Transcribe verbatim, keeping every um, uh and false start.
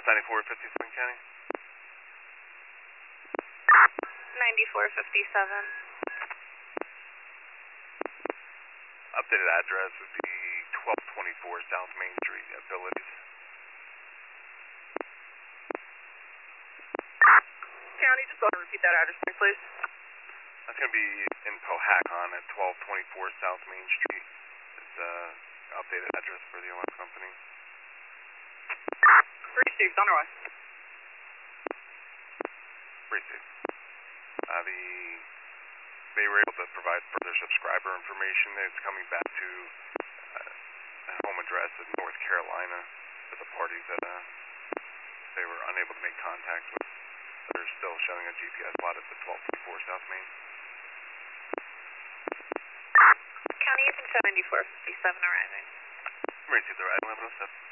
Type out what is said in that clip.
Northwest ninety-four fifty-seven County. ninety-four fifty-seven. Updated address would be twelve twenty-four South Main Street at Village. County, just go ahead and repeat that address for me, please. That's going to be in Powhatan at twelve twenty-four South Main Street. It's uh, updated address for the O M company. Received, on our way. Received. Uh, the they were able to provide further subscriber information. It's coming back to uh, a home address in North Carolina for the parties that uh, they were unable to make contact with. They're still showing a G P S plot at the twelve twenty-four South Main. County, you can show ninety-four fifty-seven arriving. Received the right, eleven oh seven.